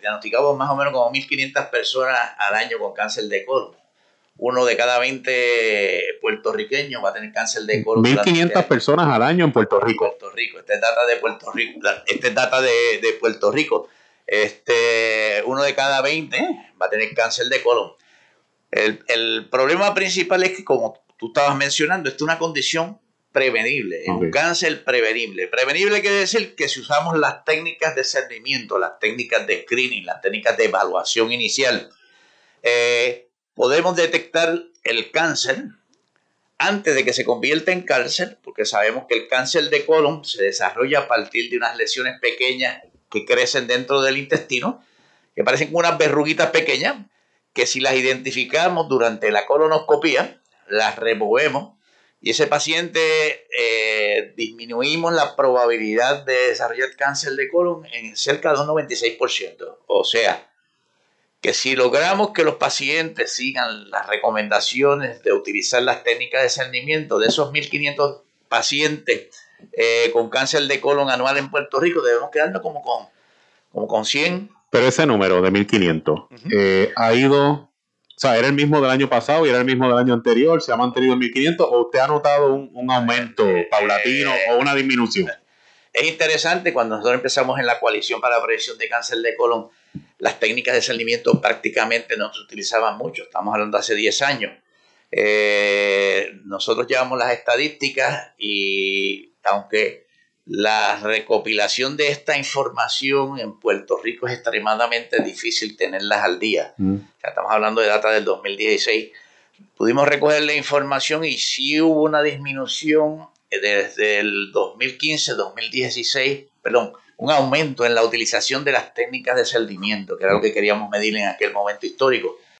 diagnosticamos más o menos como 1.500 personas al año con cáncer de colon. Uno de cada 20 puertorriqueños va a tener cáncer de colon. 1.500 personas al año en Puerto Rico. Esta es data de Puerto Rico. Esta es data de Puerto Rico. Uno de cada 20 va a tener cáncer de colon. El problema principal es que, como tú estabas mencionando, esta es una condición prevenible, es un cáncer prevenible. Prevenible quiere decir que si usamos las técnicas de discernimiento, las técnicas de screening, las técnicas de evaluación inicial, podemos detectar el cáncer antes de que se convierta en cáncer, porque sabemos que el cáncer de colon se desarrolla a partir de unas lesiones pequeñas que crecen dentro del intestino, que parecen como unas verruguitas pequeñas, que si las identificamos durante la colonoscopía, las removemos y ese paciente disminuimos la probabilidad de desarrollar cáncer de colon en cerca de un 96%. O sea, que si logramos que los pacientes sigan las recomendaciones de utilizar las técnicas de discernimiento, de esos 1.500 pacientes con cáncer de colon anual en Puerto Rico, debemos quedarnos como con 100. Pero ese número de 1.500 ha ido, o sea, ¿era el mismo del año pasado y era el mismo del año anterior? ¿Se ha mantenido en 1.500 o usted ha notado un aumento paulatino o una disminución? Es interesante, cuando nosotros empezamos en la Coalición para la Prevención de Cáncer de Colon, las técnicas de discernimiento prácticamente no se utilizaban mucho. Estamos hablando de hace 10 años. Nosotros llevamos las estadísticas y aunque la recopilación de esta información en Puerto Rico es extremadamente difícil tenerlas al día. O sea, estamos hablando de data del 2016. Pudimos recoger la información y sí hubo una disminución desde el 2015, 2016, perdón, un aumento en la utilización de las técnicas de discernimiento, que era lo que queríamos medir en aquel momento histórico.